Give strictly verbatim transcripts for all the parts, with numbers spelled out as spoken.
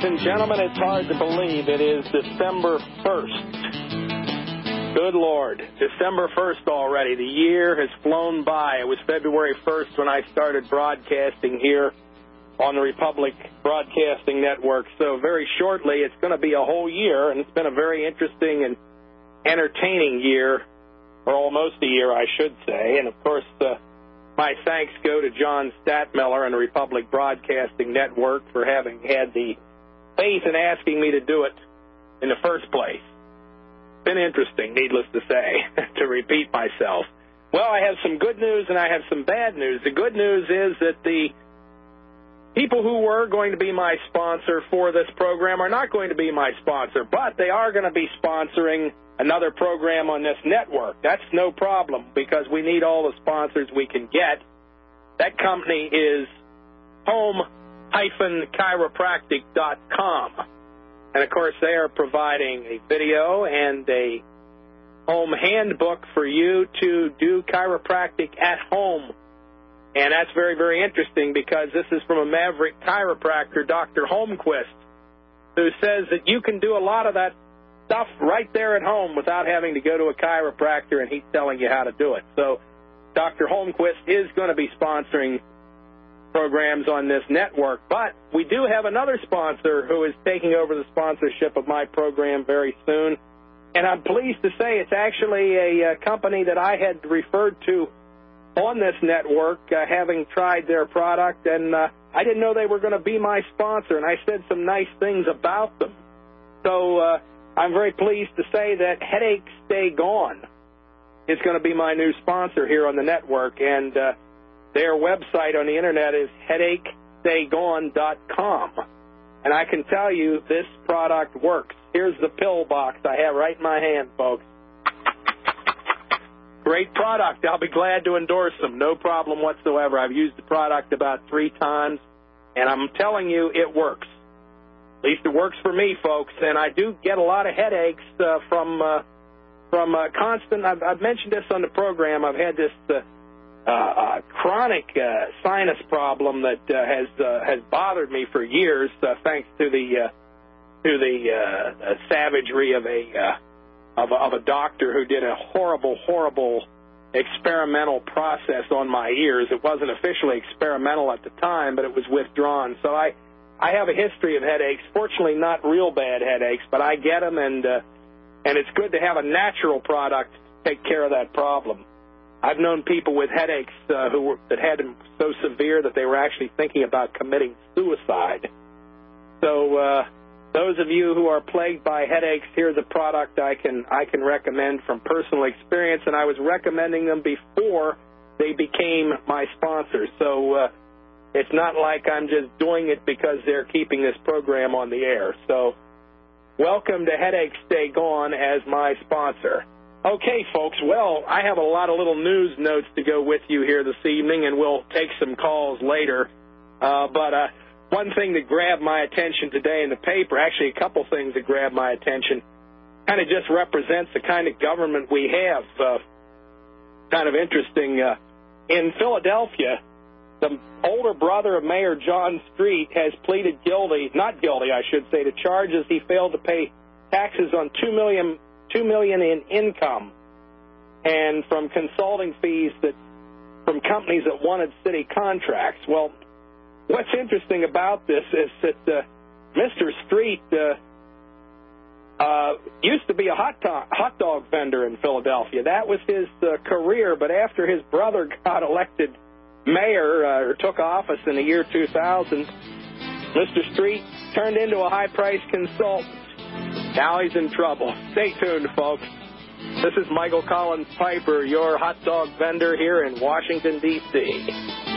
and gentlemen, it's hard to believe it is December first. Good Lord, December first already. The year has flown by. It was February first when I started broadcasting here on the Republic Broadcasting Network. So very shortly, it's going to be a whole year, and it's been a very interesting and entertaining year, or almost a year, I should say. And, of course, uh, my thanks go to John Statmiller and the Republic Broadcasting Network for having had the faith in asking me to do it in the first place. Been interesting, needless to say, to repeat myself. Well, I have some good news and I have some bad news. The good news is that the people who were going to be my sponsor for this program are not going to be my sponsor, but they are going to be sponsoring another program on this network. That's no problem because we need all the sponsors we can get. That company is home dash chiropractic dot com. And, of course, they are providing a video and a home handbook for you to do chiropractic at home. And that's very, very interesting because this is from a maverick chiropractor, Doctor Holmquist, who says that you can do a lot of that stuff right there at home without having to go to a chiropractor and he's telling you how to do it. So Doctor Holmquist is going to be sponsoring programs on this network. But we do have another sponsor who is taking over the sponsorship of my program very soon. And I'm pleased to say it's actually a, a company that I had referred to on this network, uh, having tried their product. And uh, I didn't know they were going to be my sponsor. And I said some nice things about them. So uh, I'm very pleased to say that Headaches Stay Gone is going to be my new sponsor here on the network. And uh, their website on the Internet is headache stay gone dot com. And I can tell you this product works. Here's the pill box I have right in my hand, folks. Great product. I'll be glad to endorse them. No problem whatsoever. I've used the product about three times, and I'm telling you it works. At least it works for me, folks. And I do get a lot of headaches uh, from uh, from uh, constant. I've, I've mentioned this on the program. I've had this uh, uh, uh, chronic uh, sinus problem that uh, has uh, has bothered me for years, uh, thanks to the uh, to the uh, uh, savagery of a uh, of a, of a doctor who did a horrible, horrible experimental process on my ears. It wasn't officially experimental at the time, but it was withdrawn. So I. I have a history of headaches, fortunately not real bad headaches, but I get them, and uh, and it's good to have a natural product to take care of that problem. I've known people with headaches uh, who were, that had them so severe that they were actually thinking about committing suicide. So uh, those of you who are plagued by headaches, here's a product I can I can recommend from personal experience, and I was recommending them before they became my sponsors. So uh, it's not like I'm just doing it because they're keeping this program on the air. So welcome to Headaches Stay Gone as my sponsor. Okay, folks, well, I have a lot of little news notes to go with you here this evening, and we'll take some calls later. Uh, but uh, one thing that grabbed my attention today in the paper, actually a couple things that grabbed my attention, kind of just represents the kind of government we have. Uh, kind of interesting. Uh, in Philadelphia, the older brother of Mayor John Street has pleaded guilty, not guilty, I should say, to charges he failed to pay taxes on two million dollars two million dollars in income and from consulting fees that from companies that wanted city contracts. Well, what's interesting about this is that uh, Mister Street uh, uh, used to be a hot, to- hot dog vendor in Philadelphia. That was his uh, career, but after his brother got elected mayor uh, or took office in the year two thousand, Mister Street turned into a high-priced consultant. Now he's in trouble. Stay tuned, folks. This is Michael Collins Piper, your hot dog vendor here in Washington, D C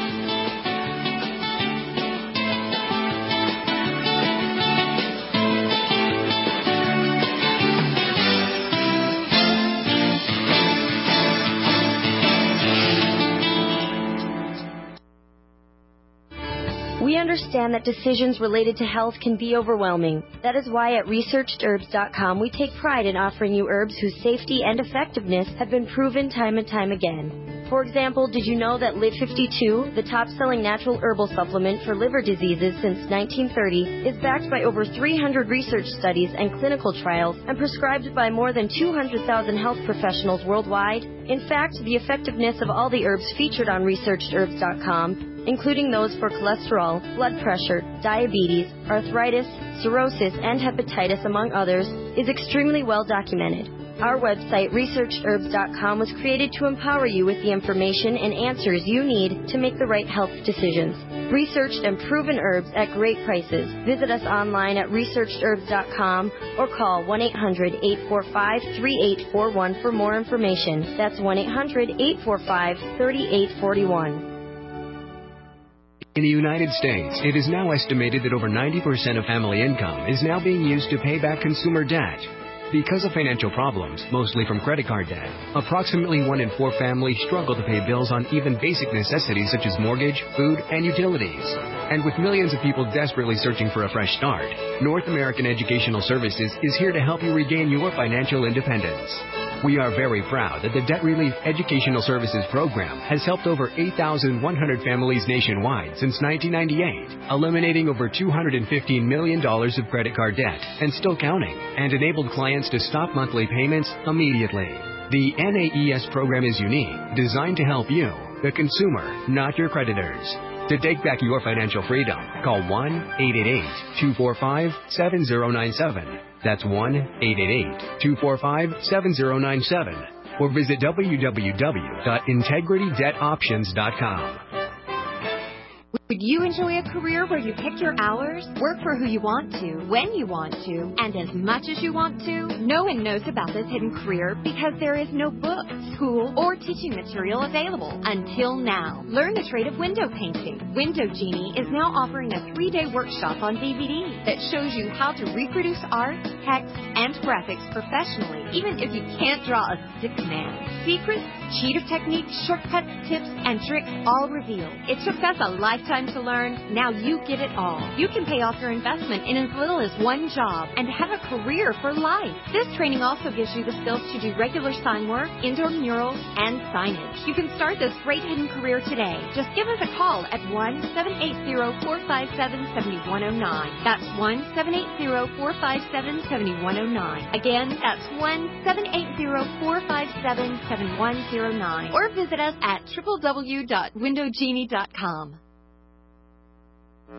We understand that decisions related to health can be overwhelming. That is why at researched herbs dot com we take pride in offering you herbs whose safety and effectiveness have been proven time and time again. For example, did you know that Live fifty-two, the top-selling natural herbal supplement for liver diseases since nineteen thirty, is backed by over three hundred research studies and clinical trials and prescribed by more than two hundred thousand health professionals worldwide? In fact, the effectiveness of all the herbs featured on researched herbs dot com, including those for cholesterol, blood pressure, diabetes, arthritis, cirrhosis, and hepatitis, among others, is extremely well documented. Our website, researched herbs dot com, was created to empower you with the information and answers you need to make the right health decisions. Researched and proven herbs at great prices. Visit us online at researched herbs dot com or call one eight hundred, eight four five, three eight four one for more information. That's one eight hundred, eight four five, three eight four one. In the United States, it is now estimated that over ninety percent of family income is now being used to pay back consumer debt. Because of financial problems, mostly from credit card debt, approximately one in four families struggle to pay bills on even basic necessities such as mortgage, food, and utilities. And with millions of people desperately searching for a fresh start, North American Educational Services is here to help you regain your financial independence. We are very proud that the Debt Relief Educational Services Program has helped over eight thousand one hundred families nationwide since nineteen ninety-eight, eliminating over two hundred fifteen million dollars of credit card debt and still counting, and enabled clients to stop monthly payments immediately. The N A E S program is unique, designed to help you, the consumer, not your creditors. To take back your financial freedom, call one eight eight eight, two four five, seven zero nine seven. That's one eight eight eight, two four five, seven zero nine seven. Or visit w w w dot integrity debt options dot com. Would you enjoy a career where you pick your hours, work for who you want to, when you want to, and as much as you want to? No one knows about this hidden career because there is no book, school, or teaching material available until now. Learn the trade of window painting. Window Genie is now offering a three-day workshop on D V D that shows you how to reproduce art, text, and graphics professionally, even if you can't draw a stick man. Secrets, cheater techniques, shortcuts, tips, and tricks all revealed. It took us a lifetime to learn. Now you get it all. You can pay off your investment in as little as one job and have a career for life. This training also gives you the skills to do regular sign work, indoor murals, and signage. You can start this great hidden career today. Just give us a call at one seven eight zero, four five seven, seven one zero nine. That's one seven eight zero, four five seven, seven one zero nine. Again, that's one seven eight zero, four five seven, seven one zero nine. Or visit us at w w w dot window genie dot com. All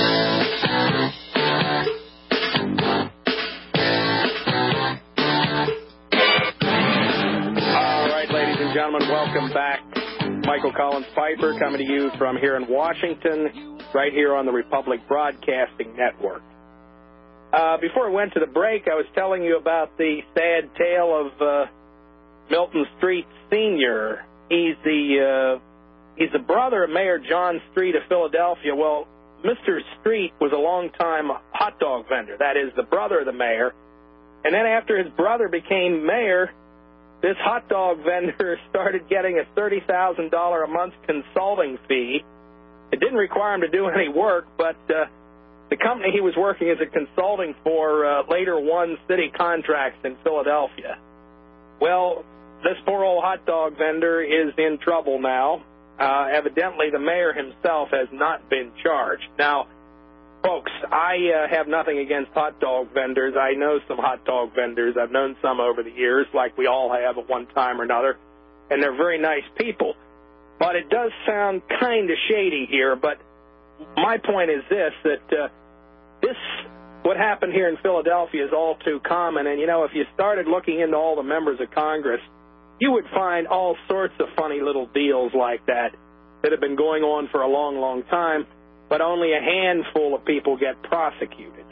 right, ladies and gentlemen, welcome back. Michael Collins Piper coming to you from here in Washington, right here on the Republic Broadcasting Network. Uh, before I went to the break, I was telling you about the sad tale of uh, Milton Street Senior He's the uh, he's the brother of Mayor John Street of Philadelphia. Well, Mister Street was a long-time hot dog vendor. That is, the brother of the mayor. And then after his brother became mayor, this hot dog vendor started getting a thirty thousand dollars a month consulting fee. It didn't require him to do any work, but uh, the company he was working as a consulting for uh, later won city contracts in Philadelphia. Well, this poor old hot dog vendor is in trouble now. Uh, evidently, the mayor himself has not been charged. Now, folks, I uh, have nothing against hot dog vendors. I know some hot dog vendors. I've known some over the years, like we all have at one time or another, and they're very nice people. But it does sound kind of shady here. But my point is this, that uh, this, what happened here in Philadelphia is all too common. And, you know, if you started looking into all the members of Congress, you would find all sorts of funny little deals like that that have been going on for a long, long time, but only a handful of people get prosecuted,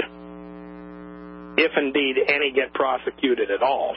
if indeed any get prosecuted at all.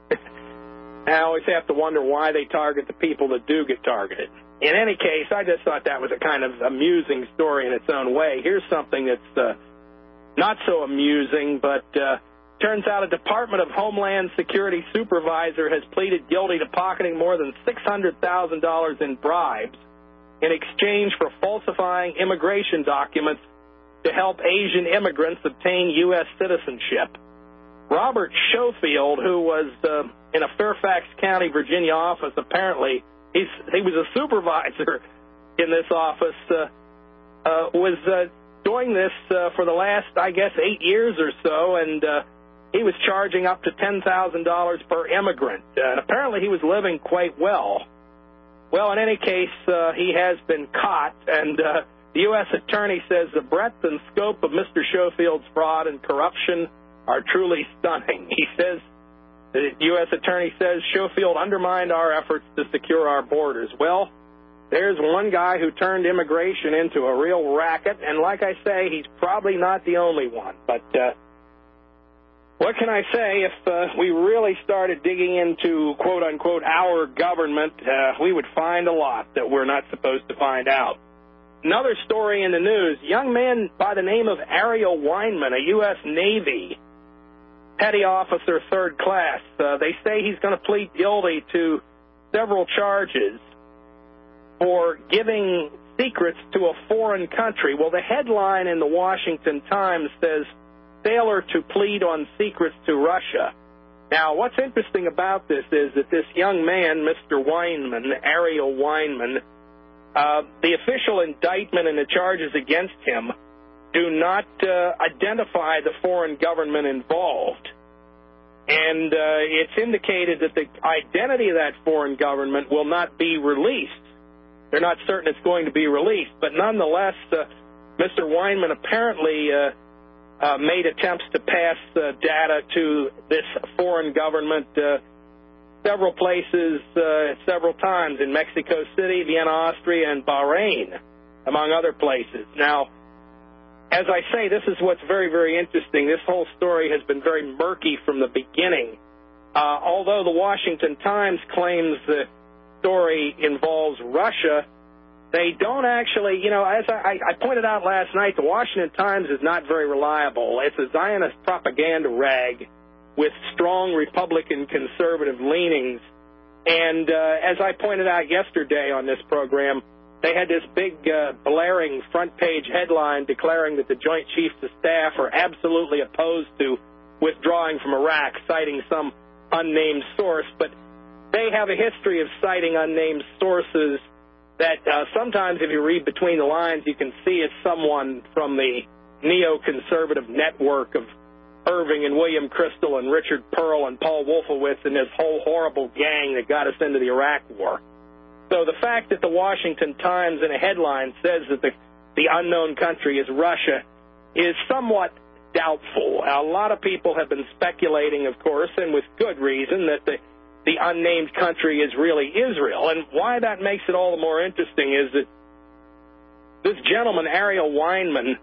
I always have to wonder why they target the people that do get targeted. In any case, I just thought that was a kind of amusing story in its own way. Here's something that's uh, not so amusing, but uh, turns out a Department of Homeland Security supervisor has pleaded guilty to pocketing more than six hundred thousand dollars in bribes in exchange for falsifying immigration documents to help Asian immigrants obtain U S citizenship. Robert Schofield, who was uh, in a Fairfax County, Virginia office, apparently he's, he was a supervisor in this office, uh, uh, was uh, doing this uh, for the last, I guess, eight years or so, and uh, he was charging up to ten thousand dollars per immigrant. Uh, and apparently he was living quite well. Well, in any case, uh, he has been caught, and uh, the U S attorney says the breadth and scope of Mister Schofield's fraud and corruption are truly stunning. He says, the U S attorney says Schofield undermined our efforts to secure our borders. Well, there's one guy who turned immigration into a real racket, and like I say, he's probably not the only one. But uh, what can I say? If uh, we really started digging into, quote-unquote, our government, uh, we would find a lot that we're not supposed to find out. Another story in the news, a young man by the name of Ariel Weinman, a U S Navy petty officer, third class. Uh, they say he's going to plead guilty to several charges for giving secrets to a foreign country. Well, the headline in the Washington Times says, failure to plead on secrets to Russia. Now, what's interesting about this is that this young man, Mister Weinman, Ariel Weinman, uh, the official indictment and the charges against him do not uh, identify the foreign government involved. And uh, it's indicated that the identity of that foreign government will not be released. They're not certain it's going to be released. But nonetheless, uh, Mister Weinman apparently uh, uh, made attempts to pass uh, data to this foreign government uh, several places, uh, several times in Mexico City, Vienna, Austria, and Bahrain, among other places. Now, as I say, this is what's very, very interesting. This whole story has been very murky from the beginning. Uh, although the Washington Times claims the story involves Russia, they don't actually, you know, as I, I pointed out last night, the Washington Times is not very reliable. It's a Zionist propaganda rag with strong Republican conservative leanings. And uh, as I pointed out yesterday on this program, they had this big, uh, blaring front-page headline declaring that the Joint Chiefs of Staff are absolutely opposed to withdrawing from Iraq, citing some unnamed source. But they have a history of citing unnamed sources that uh, sometimes, if you read between the lines, you can see it's someone from the neoconservative network of Irving and William Kristol and Richard Pearl and Paul Wolfowitz and this whole horrible gang that got us into the Iraq War. So the fact that the Washington Times in a headline says that the, the unknown country is Russia is somewhat doubtful. A lot of people have been speculating, of course, and with good reason, that the, the unnamed country is really Israel. And why that makes it all the more interesting is that this gentleman, Ariel Weinman,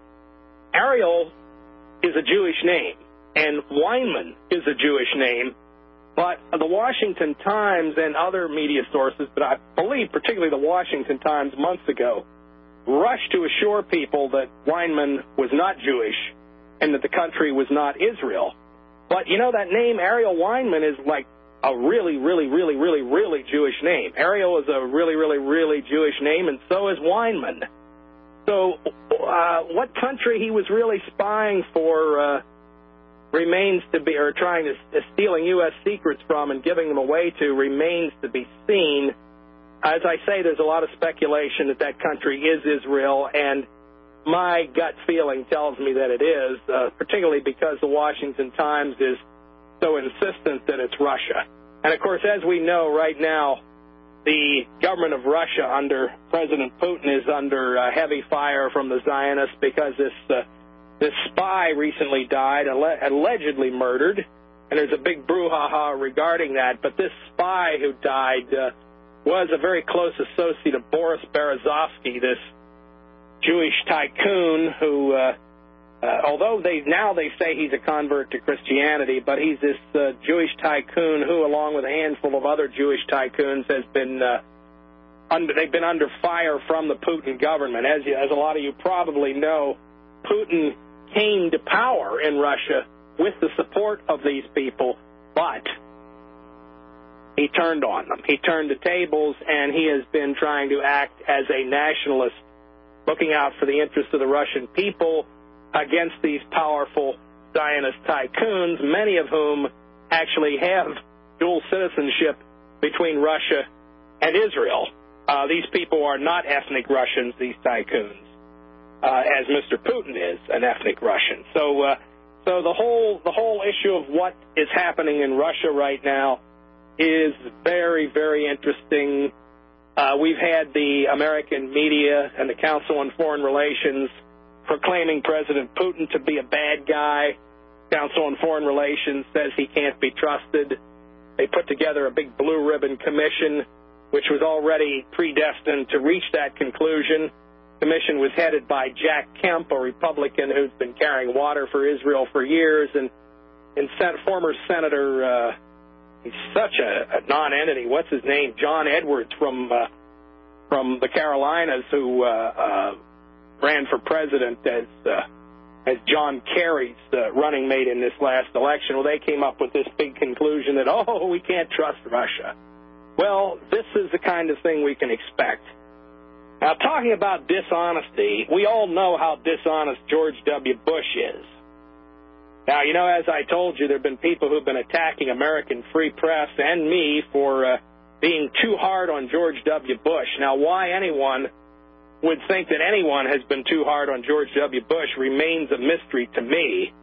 Ariel is a Jewish name, and Weinman is a Jewish name. But the Washington Times and other media sources, but I believe particularly the Washington Times months ago, rushed to assure people that Weinman was not Jewish and that the country was not Israel. But, you know, that name, Ariel Weinman, is like a really, really, really, really, really Jewish name. Ariel is a really, really, really Jewish name, and so is Weinman. So uh, what country he was really spying for uh, remains to be, or trying to, uh, stealing U S secrets from and giving them away to, remains to be seen. As I say, there's a lot of speculation that that country is Israel, and my gut feeling tells me that it is, uh, particularly because the Washington Times is so insistent that it's Russia. And, of course, as we know right now, the government of Russia under President Putin is under uh, heavy fire from the Zionists because this uh, this spy recently died, alle- allegedly murdered, and there's a big brouhaha regarding that. But this spy who died uh, was a very close associate of Boris Berezovsky, this Jewish tycoon who, uh, uh, although they now they say he's a convert to Christianity, but he's this uh, Jewish tycoon who, along with a handful of other Jewish tycoons, has been uh, under, they've been under fire from the Putin government. As you, as a lot of you probably know, Putin came to power in Russia with the support of these people, but he turned on them. He turned the tables, and he has been trying to act as a nationalist, looking out for the interests of the Russian people against these powerful Zionist tycoons, many of whom actually have dual citizenship between Russia and Israel. Uh, these people are not ethnic Russians, these tycoons, uh, as Mister Putin is an ethnic Russian. So, uh, so the whole the whole issue of what is happening in Russia right now is very, very interesting. Uh, we've had the American media and the Council on Foreign Relations proclaiming President Putin to be a bad guy. Council on Foreign Relations says he can't be trusted. They put together a big blue ribbon commission, which was already predestined to reach that conclusion. The commission was headed by Jack Kemp, a Republican who's been carrying water for Israel for years, and, and sen- former Senator, uh, he's such a, a non-entity, what's his name, John Edwards from uh, from the Carolinas, who uh, uh, ran for president as uh, as John Kerry's uh, running mate in this last election. Well, they came up with this big conclusion that, oh, we can't trust Russia. Well, this is the kind of thing we can expect. Now, talking about dishonesty, we all know how dishonest George W. Bush is. Now, you know, as I told you, there have been people who have been attacking American free press and me for uh, being too hard on George W. Bush. Now, why anyone would think that anyone has been too hard on George W. Bush remains a mystery to me.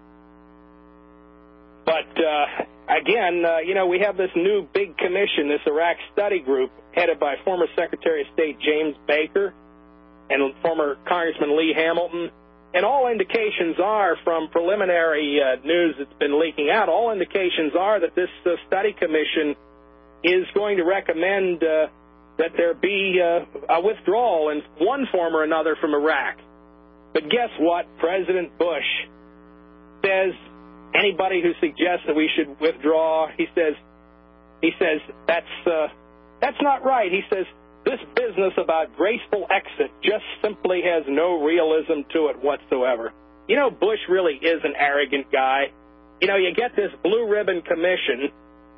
But, uh, again, uh, you know, we have this new big commission, this Iraq study group, headed by former Secretary of State James Baker and former Congressman Lee Hamilton. And all indications are, from preliminary uh, news that's been leaking out, all indications are that this uh, study commission is going to recommend uh, that there be uh, a withdrawal in one form or another from Iraq. But guess what? President Bush says anybody who suggests that we should withdraw, he says, he says that's uh, that's not right. He says this business about graceful exit just simply has no realism to it whatsoever. You know, Bush really is an arrogant guy. You know, you get this blue ribbon commission,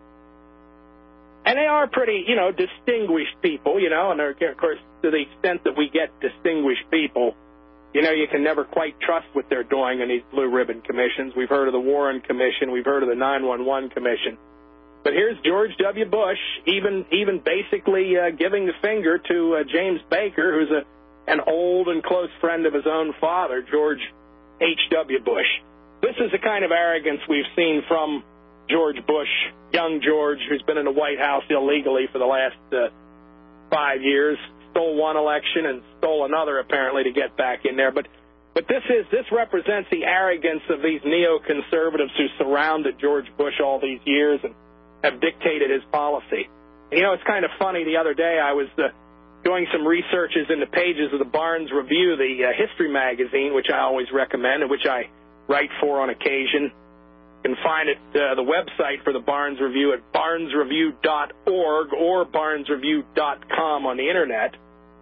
and they are pretty, you know, distinguished people, you know, and of course, to the extent that we get distinguished people, you know, you can never quite trust what they're doing in these blue ribbon commissions. We've heard of the Warren Commission. We've heard of the nine one one Commission. But here's George W. Bush even even basically uh, giving the finger to uh, James Baker, who's a, an old and close friend of his own father, George H W. Bush. This is the kind of arrogance we've seen from George Bush, young George, who's been in the White House illegally for the last uh, five years, stole one election and stole another apparently to get back in there. But but this is this represents the arrogance of these neoconservatives who surrounded George Bush all these years and have dictated his policy. And, you know, it's kind of funny. The other day I was uh, doing some researches in the pages of the Barnes Review, the uh, history magazine, which I always recommend and which I write for on occasion. You can find it, uh, the website for the Barnes Review at barnes review dot org or barnes review dot com on the Internet.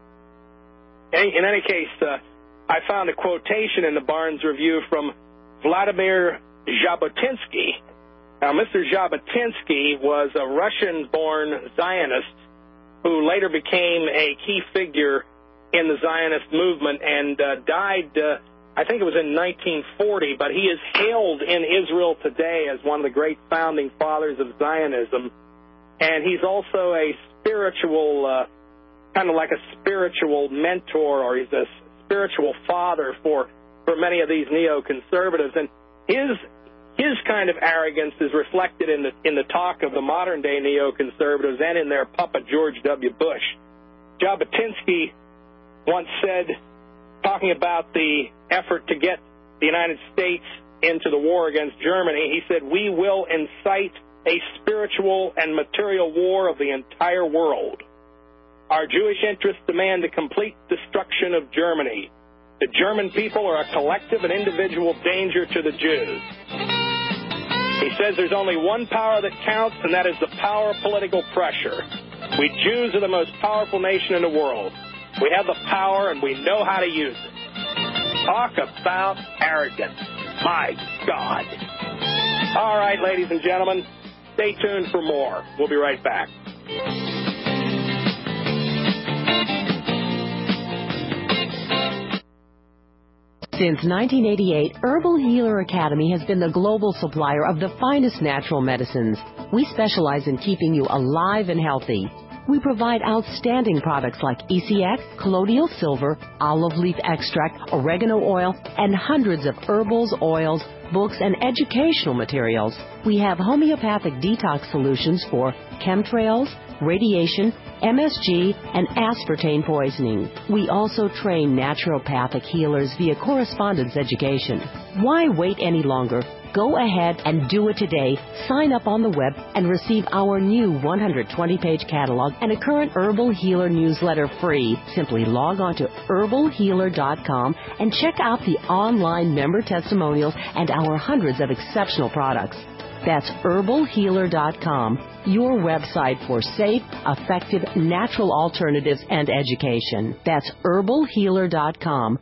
In, in any case, uh, I found a quotation in the Barnes Review from Vladimir Jabotinsky. Now, Mister Jabotinsky was a Russian-born Zionist who later became a key figure in the Zionist movement and uh, died, uh, I think it was in nineteen forty, but he is hailed in Israel today as one of the great founding fathers of Zionism. And he's also a spiritual, uh, kind of like a spiritual mentor, or he's a spiritual father for, for many of these neoconservatives. And his His kind of arrogance is reflected in the in the talk of the modern-day neoconservatives and in their puppet George W. Bush. Jabotinsky once said, talking about the effort to get the United States into the war against Germany, he said, "We will incite a spiritual and material war of the entire world. Our Jewish interests demand the complete destruction of Germany. The German people are a collective and individual danger to the Jews." He says there's only one power that counts, and that is the power of political pressure. We Jews are the most powerful nation in the world. We have the power, and we know how to use it. Talk about arrogance. My God. All right, ladies and gentlemen, stay tuned for more. We'll be right back. Since nineteen eighty-eight, Herbal Healer Academy has been the global supplier of the finest natural medicines. We specialize in keeping you alive and healthy. We provide outstanding products like E C X, colloidal silver, olive leaf extract, oregano oil, and hundreds of herbals, oils, books, and educational materials. We have homeopathic detox solutions for chemtrails, radiation, M S G, and aspartame poisoning. We also train naturopathic healers via correspondence education. Why wait any longer? Go ahead and do it today. Sign up on the web and receive our new one hundred twenty page catalog and a current Herbal Healer newsletter free. Simply log on to herbal healer dot com and check out the online member testimonials and our hundreds of exceptional products. That's herbal healer dot com, your website for safe, effective, natural alternatives and education. That's herbal healer dot com.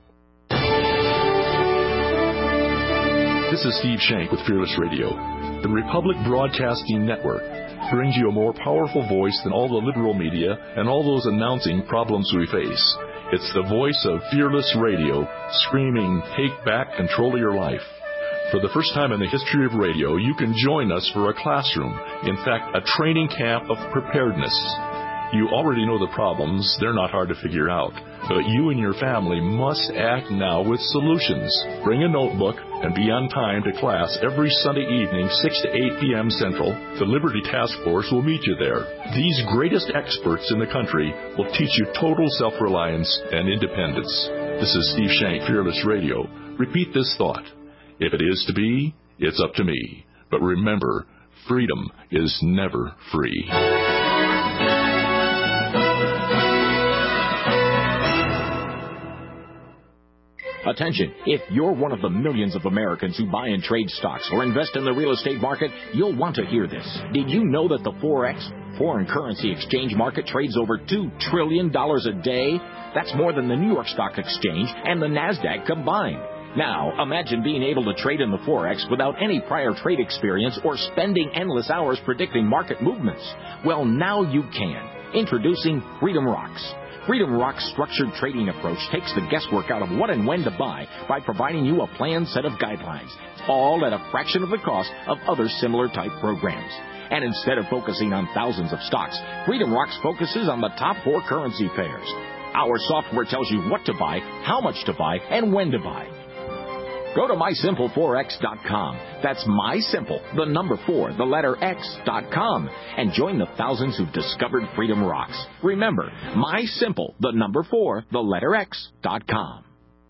This is Steve Shank with Fearless Radio. The Republic Broadcasting Network brings you a more powerful voice than all the liberal media and all those announcing problems we face. It's the voice of Fearless Radio, screaming, take back control of your life. For the first time in the history of radio, you can join us for a classroom, in fact, a training camp of preparedness. You already know the problems. They're not hard to figure out. But you and your family must act now with solutions. Bring a notebook and be on time to class every Sunday evening, six to eight p.m. Central. The Liberty Task Force will meet you there. These greatest experts in the country will teach you total self-reliance and independence. This is Steve Shank, Fearless Radio. Repeat this thought. If it is to be, it's up to me. But remember, freedom is never free. Attention, if you're one of the millions of Americans who buy and trade stocks or invest in the real estate market, you'll want to hear this. Did you know that the Forex, foreign currency exchange market, trades over two trillion dollars a day? That's more than the New York Stock Exchange and the NASDAQ combined. Now, imagine being able to trade in the Forex without any prior trade experience or spending endless hours predicting market movements. Well, now you can. Introducing Freedom Rocks. Freedom Rock's structured trading approach takes the guesswork out of what and when to buy by providing you a planned set of guidelines, all at a fraction of the cost of other similar type programs. And instead of focusing on thousands of stocks, Freedom Rocks focuses on the top four currency pairs. Our software tells you what to buy, how much to buy, and when to buy. Go to my simple forex dot com. That's mysimple, the number four, the letter X dot com, and join the thousands who've discovered Freedom Rocks. Remember, mysimple, the number four, the letter X dot com.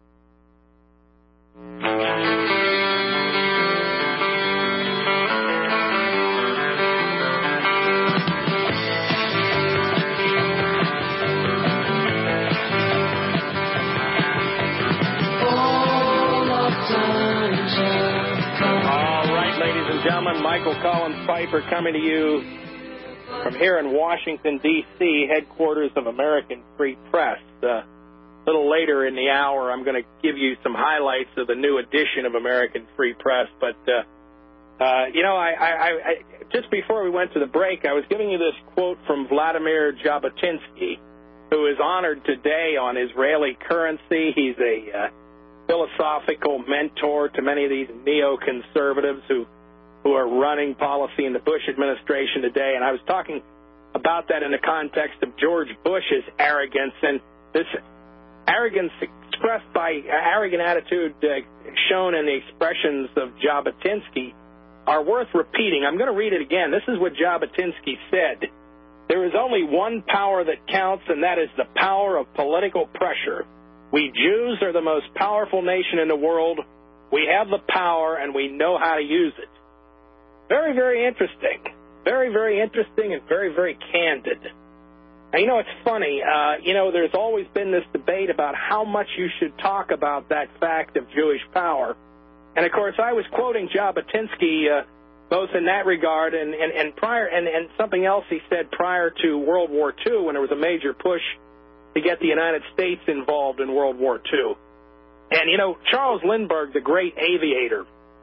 Gentlemen, Michael Collins Piper coming to you from here in Washington, D C, headquarters of American Free Press. Uh, a little later in the hour, I'm going to give you some highlights of the new edition of American Free Press. But, uh, uh, you know, I, I, I, just before we went to the break, I was giving you this quote from Vladimir Jabotinsky, who is honored today on Israeli currency. He's a uh, philosophical mentor to many of these neoconservatives who who are running policy in the Bush administration today. And I was talking about that in the context of George Bush's arrogance, and this arrogance expressed by arrogant attitude uh, shown in the expressions of Jabotinsky are worth repeating. I'm going to read it again. This is what Jabotinsky said. There is only one power that counts, and that is the power of political pressure. We Jews are the most powerful nation in the world. We have the power, and we know how to use it. Very, very interesting. Very, very interesting and very, very candid. Now, you know, it's funny. Uh, you know, there's always been this debate about how much you should talk about that fact of Jewish power. And, of course, I was quoting Jabotinsky uh, both in that regard and, and, and prior and, and something else he said prior to World War Two, when there was a major push to get the United States involved in World War Two. And, you know, Charles Lindbergh, the great aviator,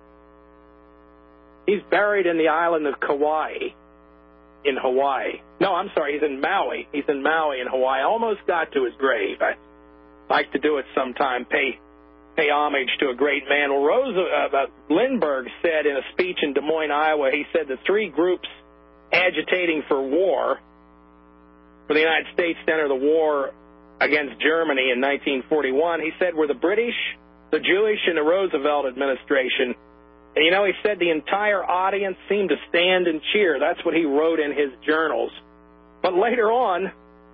he's buried in the island of Kauai in Hawaii. No, I'm sorry, he's in Maui. He's in Maui in Hawaii. I almost got to his grave. I'd like to do it sometime, pay pay homage to a great man. Well, Rosa, uh, Lindbergh said in a speech in Des Moines, Iowa, he said the three groups agitating for war for the United States to enter the war against Germany in nineteen forty-one, he said, were the British, the Jewish, and the Roosevelt administration. And, you know, he said the entire audience seemed to stand and cheer. That's what he wrote in his journals. But later on,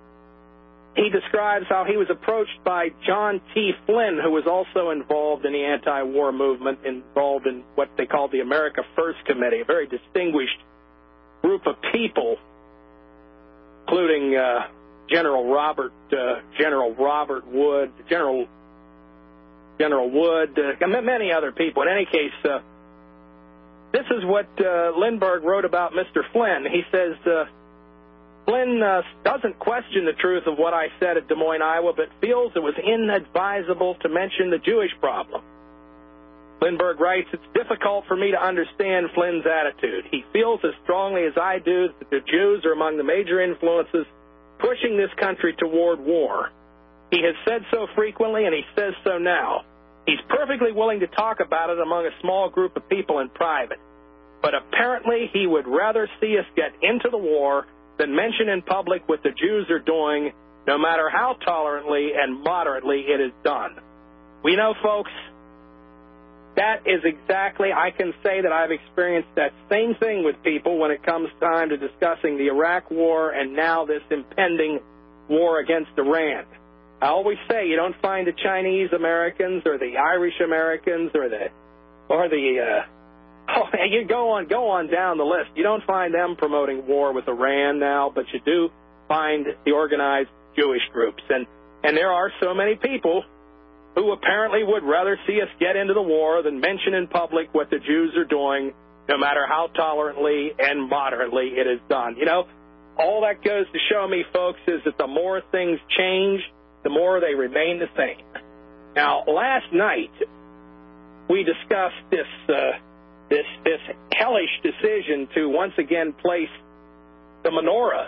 he describes how he was approached by John T. Flynn, who was also involved in the anti-war movement, involved in what they called the America First Committee, a very distinguished group of people, including uh, General Robert uh, General Robert Wood, General General Wood, uh, many other people. In any case, uh, this is what uh, Lindbergh wrote about Mister Flynn. He says, uh, Flynn uh, doesn't question the truth of what I said at Des Moines, Iowa, but feels it was inadvisable to mention the Jewish problem. Lindbergh writes, it's difficult for me to understand Flynn's attitude. He feels as strongly as I do that the Jews are among the major influences pushing this country toward war. He has said so frequently, and he says so now. He's perfectly willing to talk about it among a small group of people in private. But apparently he would rather see us get into the war than mention in public what the Jews are doing, no matter how tolerantly and moderately it is done. We know, folks, that is exactly, I can say that I've experienced that same thing with people when it comes time to discussing the Iraq War and now this impending war against Iran. I always say you don't find the Chinese Americans or the Irish Americans or the or the uh, oh, you go on go on down the list. You don't find them promoting war with Iran now, but you do find the organized Jewish groups, and and there are so many people who apparently would rather see us get into the war than mention in public what the Jews are doing, no matter how tolerantly and moderately it is done. You know, all that goes to show me, folks, is that the more things change, the more they remain the same. Now, last night, we discussed this uh, this this hellish decision to once again place the menorah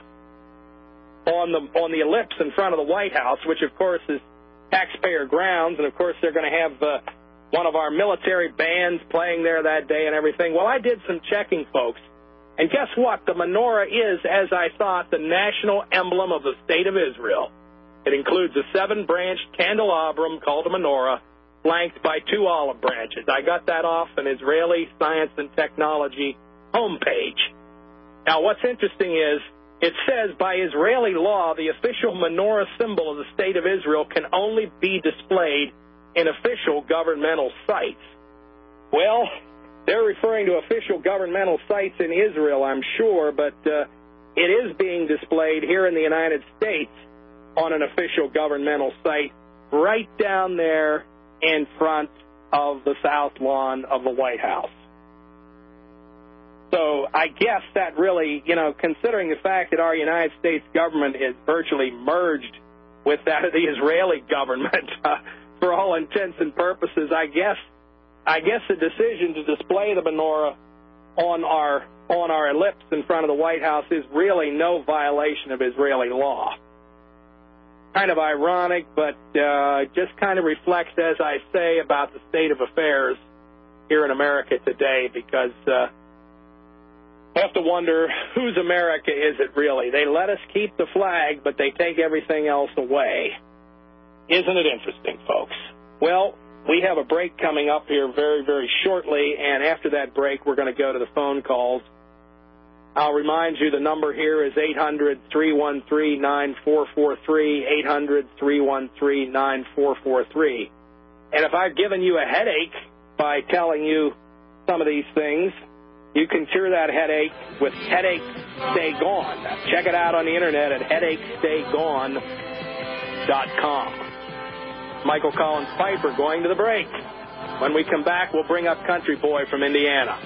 on the on the ellipse in front of the White House, which, of course, is taxpayer grounds, and, of course, they're going to have uh, one of our military bands playing there that day and everything. Well, I did some checking, folks, and guess what? The menorah is, as I thought, the national emblem of the State of Israel. It includes a seven-branched candelabrum called a menorah, flanked by two olive branches. I got that off an Israeli Science and Technology homepage. Now, what's interesting is it says by Israeli law, the official menorah symbol of the State of Israel can only be displayed in official governmental sites. Well, they're referring to official governmental sites in Israel, I'm sure, but uh, it is being displayed here in the United States on an official governmental site right down there in front of the south lawn of the White House. So I guess that really, you know, considering the fact that our United States government is virtually merged with that of the Israeli government, uh, for all intents and purposes, I guess I guess the decision to display the menorah on our on our ellipse in front of the White House is really no violation of Israeli law. Kind of ironic, but uh, just kind of reflects, as I say, about the state of affairs here in America today, because uh, I have to wonder, whose America is it really? They let us keep the flag, but they take everything else away. Isn't it interesting, folks? Well, we have a break coming up here very, very shortly, and after that break, we're going to go to the phone calls. I'll remind you the number here is eight hundred, three one three, nine four four three, eight hundred, three one three, nine four four three. And if I've given you a headache by telling you some of these things, you can cure that headache with Headache Stay Gone. Check it out on the internet at headache stay gone dot com. Michael Collins Piper going to the break. When we come back, we'll bring up Country Boy from Indiana.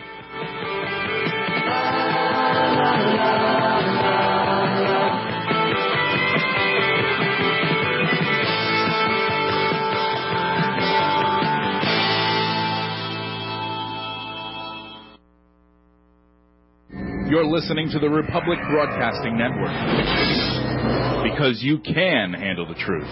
You're listening to the Republic Broadcasting Network, because you can handle the truth.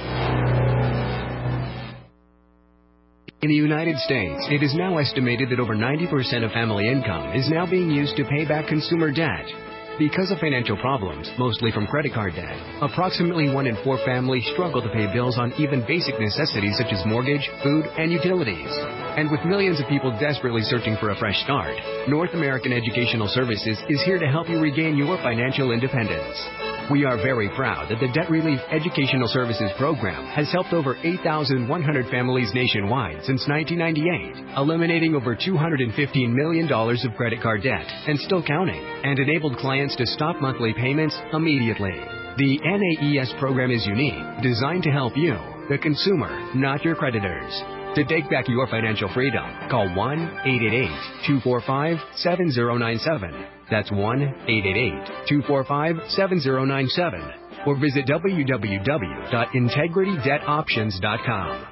In the United States, it is now estimated that over ninety percent of family income is now being used to pay back consumer debt. Because of financial problems, mostly from credit card debt, approximately one in four families struggle to pay bills on even basic necessities such as mortgage, food, and utilities. And with millions of people desperately searching for a fresh start, North American Educational Services is here to help you regain your financial independence. We are very proud that the Debt Relief Educational Services Program has helped over eight thousand one hundred families nationwide since nineteen ninety-eight, eliminating over two hundred fifteen million dollars of credit card debt and still counting, and enabled clients to stop monthly payments immediately. The N A E S program is unique, designed to help you, the consumer, not your creditors. To take back your financial freedom, call one eight eight eight, two four five, seven zero nine seven. That's one eight eight eight, two four five, seven zero nine seven. Or visit w w w dot integrity debt options dot com.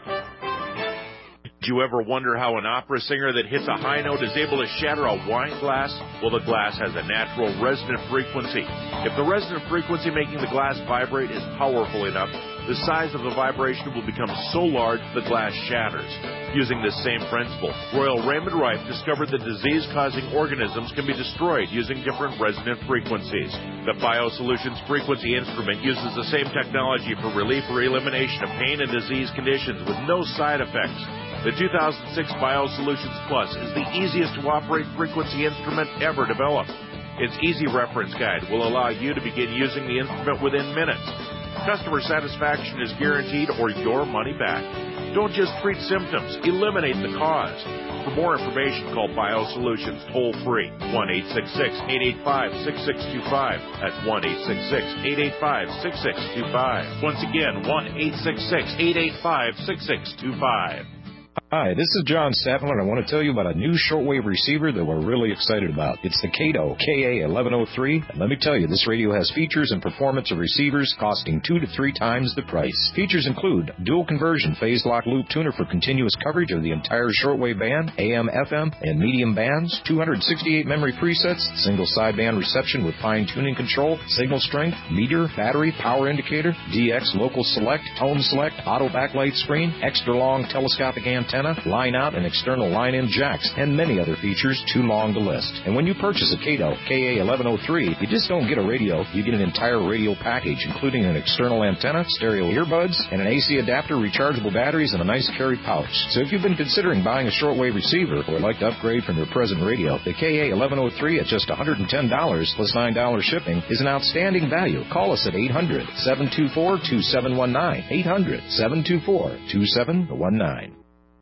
Did you ever wonder how an opera singer that hits a high note is able to shatter a wine glass? Well, the glass has a natural resonant frequency. If the resonant frequency making the glass vibrate is powerful enough, the size of the vibration will become so large the glass shatters. Using this same principle, Royal Raymond Rife discovered that disease-causing organisms can be destroyed using different resonant frequencies. The BioSolutions frequency instrument uses the same technology for relief or elimination of pain and disease conditions with no side effects. The two thousand six BioSolutions Plus is the easiest to operate frequency instrument ever developed. Its easy reference guide will allow you to begin using the instrument within minutes. Customer satisfaction is guaranteed or your money back. Don't just treat symptoms, eliminate the cause. For more information, call BioSolutions toll-free, one eight six six, eight eight five, six six two five. That's one eight six six, eight eight five, six six two five. Once again, one eight six six, eight eight five, six six two five. Hi, this is John Statler, and I want to tell you about a new shortwave receiver that we're really excited about. It's the Kato K A eleven oh three, and let me tell you, this radio has features and performance of receivers costing two to three times the price. Features include dual conversion phase lock loop tuner for continuous coverage of the entire shortwave band, A M, F M, and medium bands, two hundred sixty-eight memory presets, single sideband reception with fine tuning control, signal strength, meter, battery, power indicator, D X local select, tone select, auto backlight screen, extra long telescopic antenna, line out and external line in jacks, and many other features too long to list. And when you purchase a Kato K A eleven oh three, you just don't get a radio, you get an entire radio package, including an external antenna, stereo earbuds, and an A C adapter, rechargeable batteries, and a nice carry pouch. So if you've been considering buying a shortwave receiver or would like to upgrade from your present radio, the K A eleven oh three at just one hundred ten dollars plus nine dollars shipping is an outstanding value. Call us at eight hundred, seven two four, two seven one nine, eight hundred, seven two four, two seven one nine.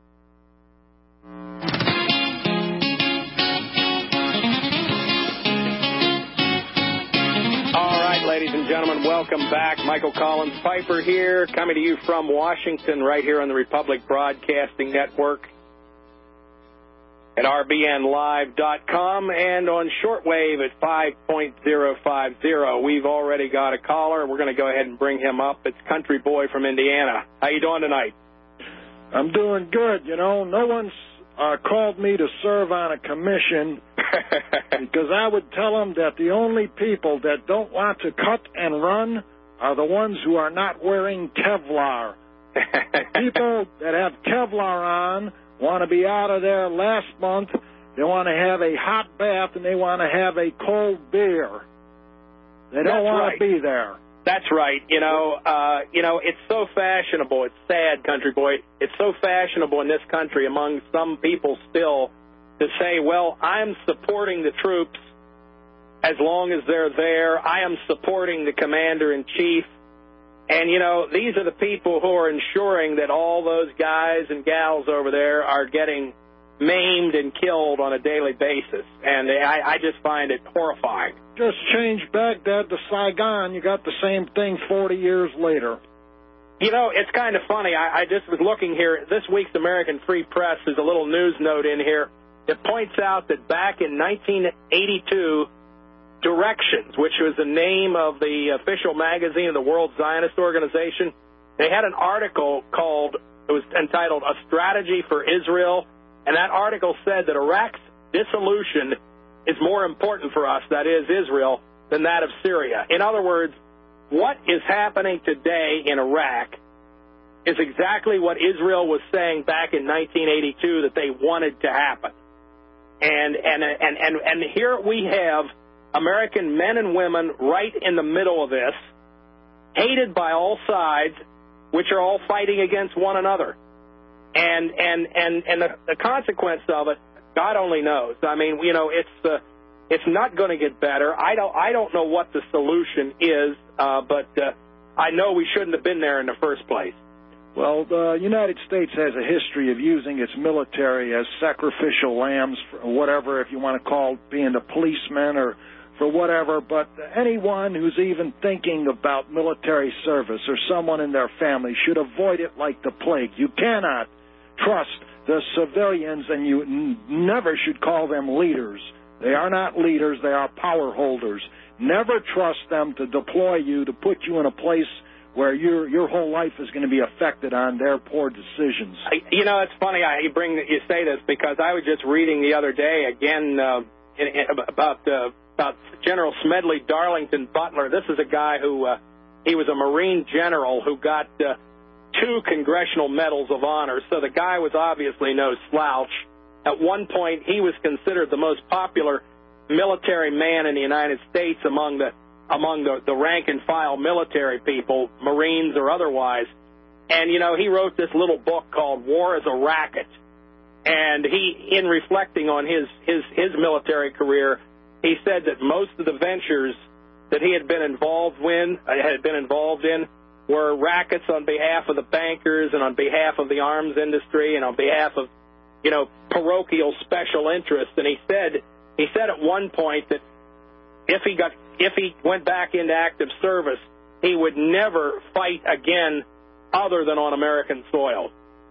Ladies and gentlemen, welcome back. Michael Collins Piper here, coming to you from Washington, right here on the Republic Broadcasting Network at R B N live dot com and on shortwave at five point oh five oh. We've already got a caller. We're going to go ahead and bring him up. It's Country Boy from Indiana. How you doing tonight? I'm doing good. You know, no one's uh, called me to serve on a commission because I would tell them that the only people that don't want to cut and run are the ones who are not wearing Kevlar. People that have Kevlar on want to be out of there last month. They want to have a hot bath and they want to have a cold beer. They don't want to be there. That's right. You know, uh, you know, it's so fashionable. It's sad, Country Boy. It's so fashionable in this country among some people still to say, well, I'm supporting the troops as long as they're there. I am supporting the commander-in-chief. And, you know, these are the people who are ensuring that all those guys and gals over there are getting maimed and killed on a daily basis. And I, I just find it horrifying. Just change Baghdad to Saigon. You got the same thing forty years later. You know, it's kind of funny. I, I just was looking here. This week's American Free Press is a little news note in here. It points out that back in nineteen eighty-two, Directions, which was the name of the official magazine of the World Zionist Organization, they had an article called, it was entitled, A Strategy for Israel, and that article said that Iraq's dissolution is more important for us, that is Israel, than that of Syria. In other words, what is happening today in Iraq is exactly what Israel was saying back in nineteen eighty-two that they wanted to happen. And and and and, and here we have American men and women right in the middle of this, hated by all sides, which are all fighting against one another. And and and, and the, the consequence of it, God only knows. I mean, you know, it's uh, it's not going to get better. I don't I don't know what the solution is, uh, but uh, I know we shouldn't have been there in the first place. Well, the United States has a history of using its military as sacrificial lambs, for whatever, if you want to call it, being the policemen or for whatever. But anyone who's even thinking about military service or someone in their family should avoid it like the plague. You cannot trust the civilians, and you n- never should call them leaders. They are not leaders. They are power holders. Never trust them to deploy you, to put you in a place where your your whole life is going to be affected on their poor decisions. I, you know, it's funny I, you bring you say this because I was just reading the other day again uh, in, in, about uh, about General Smedley Darlington Butler. This is a guy who uh, he was a Marine general who got uh, two Congressional Medals of Honor. So the guy was obviously no slouch. At one point, he was considered the most popular military man in the United States among the among the, the rank-and-file military people, Marines or otherwise. And, you know, he wrote this little book called War is a Racket. And he, in reflecting on his, his, his military career, he said that most of the ventures that he had been involved in, had been involved in were rackets on behalf of the bankers and on behalf of the arms industry and on behalf of, you know, parochial special interests. And he said, he said at one point that if he got if he went back into active service, he would never fight again other than on American soil.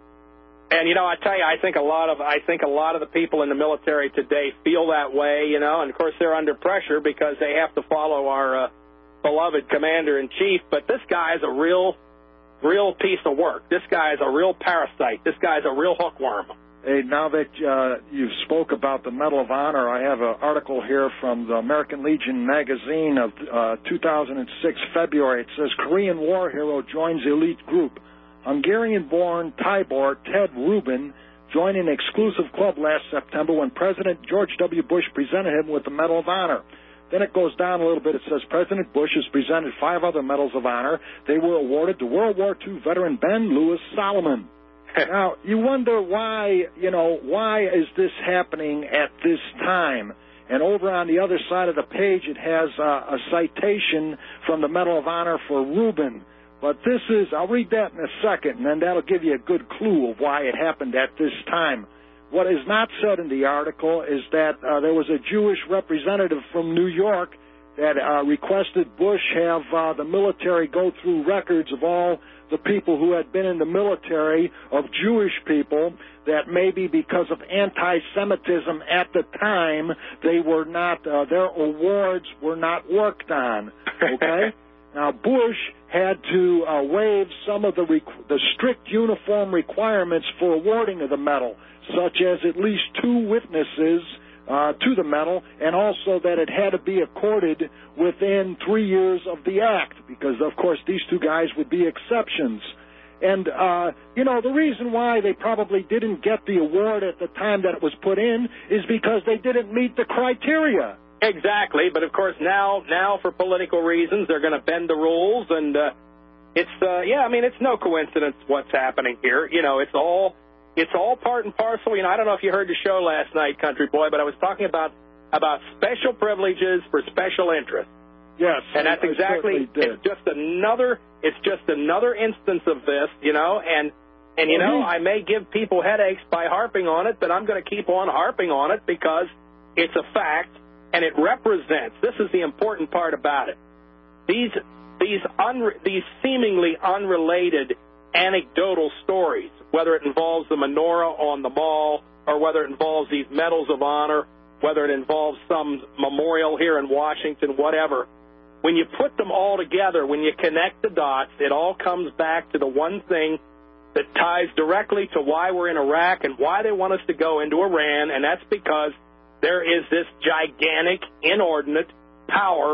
And, you know, I tell you, I think a lot of I think a lot of the people in the military today feel that way, you know, and, of course, they're under pressure because they have to follow our uh, beloved commander-in-chief. But this guy is a real, real piece of work. This guy is a real parasite. This guy is a real hookworm. Hey, now that uh, you've spoke about the Medal of Honor, I have an article here from the American Legion magazine of uh, two thousand six, February. It says, Korean war hero joins elite group. Hungarian-born Tibor Ted Rubin joined an exclusive club last September when President George W. Bush presented him with the Medal of Honor. Then it goes down a little bit. It says President Bush has presented five other Medals of Honor. They were awarded to World War Two veteran Ben Lewis Solomon. Now, you wonder why, you know, why is this happening at this time? And over on the other side of the page, it has uh, a citation from the Medal of Honor for Rubin. But this is, I'll read that in a second, and then that'll give you a good clue of why it happened at this time. What is not said in the article is that uh, there was a Jewish representative from New York that uh, requested Bush have uh, the military go through records of all the people who had been in the military, of Jewish people, that maybe because of anti-Semitism at the time, they were not, uh, their awards were not worked on, okay? Now, Bush had to uh, waive some of the, requ- the strict uniform requirements for awarding of the medal, such as at least two witnesses Uh, to the medal, and also that it had to be accorded within three years of the act, because, of course, these two guys would be exceptions. And, uh, you know, the reason why they probably didn't get the award at the time that it was put in is because they didn't meet the criteria. Exactly, but, of course, now, now for political reasons, they're going to bend the rules, and uh, it's, uh, yeah, I mean, it's no coincidence what's happening here. You know, it's all... It's all part and parcel. You know, I don't know if you heard the show last night, Country Boy, but I was talking about about special privileges for special interests. Yes, and that's I, exactly. I it's just another. It's just another instance of this. You know, and and you know, I may give people headaches by harping on it, but I'm going to keep on harping on it because it's a fact and it represents. This is the important part about it. These these unre- these seemingly unrelated anecdotal stories, whether it involves the menorah on the mall or whether it involves these medals of honor, whether it involves some memorial here in Washington, whatever, when you put them all together, when you connect the dots, it all comes back to the one thing that ties directly to why we're in Iraq and why they want us to go into Iran, and that's because there is this gigantic, inordinate power